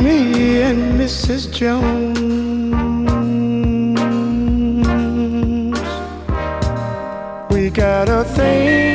Me and Mrs. Jones, we got a thing